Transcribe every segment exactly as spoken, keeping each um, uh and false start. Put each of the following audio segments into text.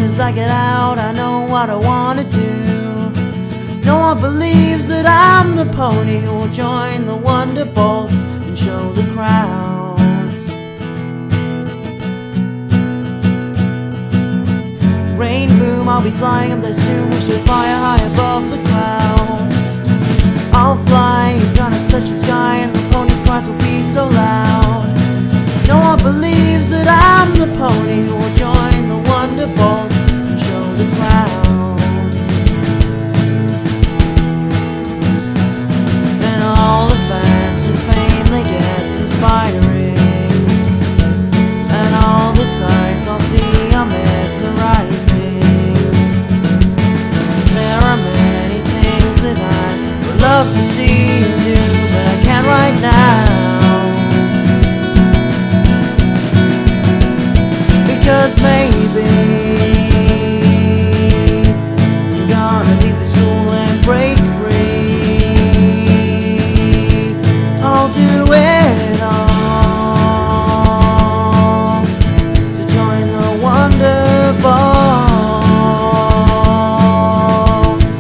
as I get out, I know what I wanna do. No one believes that I'm the pony who will join the Wonderbolts and show the crowds. Rain boom, I'll be flying up there soon, which will fly high above the clouds. I'll fly, you're gonna touch the sky, and the pony's cries will be so loud. No one believes that I'm the pony who will join the Wonderbolts and show the crowds. And all the fans and fame they get's inspiring, and all the sights I'll see are mesmerizing. There are many things that I would love to see and do, but I can't right now. Because maybe I'm gonna leave the school and break free. I'll do it all to join the Wonderbolts.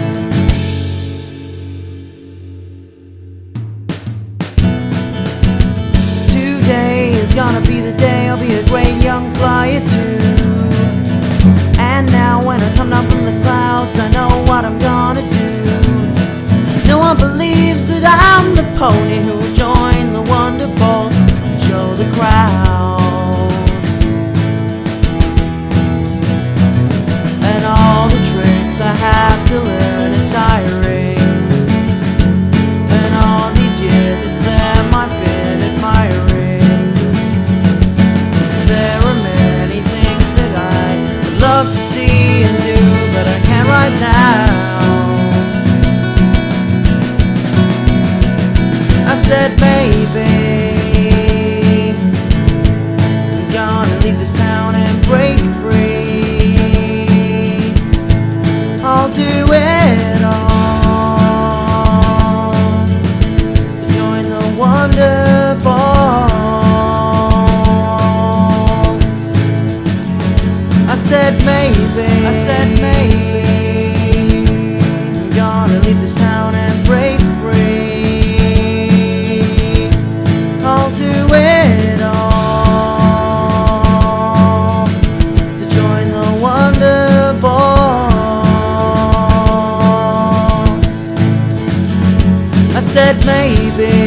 Today is gonna be the day I'll be a great young flyer too. And now when I come down from the clouds, I know what I'm gonna do. No one believes that I'm the pony who will join the Wonderbolts and show the crowds. And all the tricks I have to learn, it's tiring. And all these years, it's them I've been admiring. There are many things that I would love to see and do, but I can't right now. I said maybe I'm gonna leave this town and break free. I'll do it all to join the Wonderbolts. I said maybe, I said maybe I'm gonna leave this town and break free. I'll do it all to join the Wonderbolts. I said maybe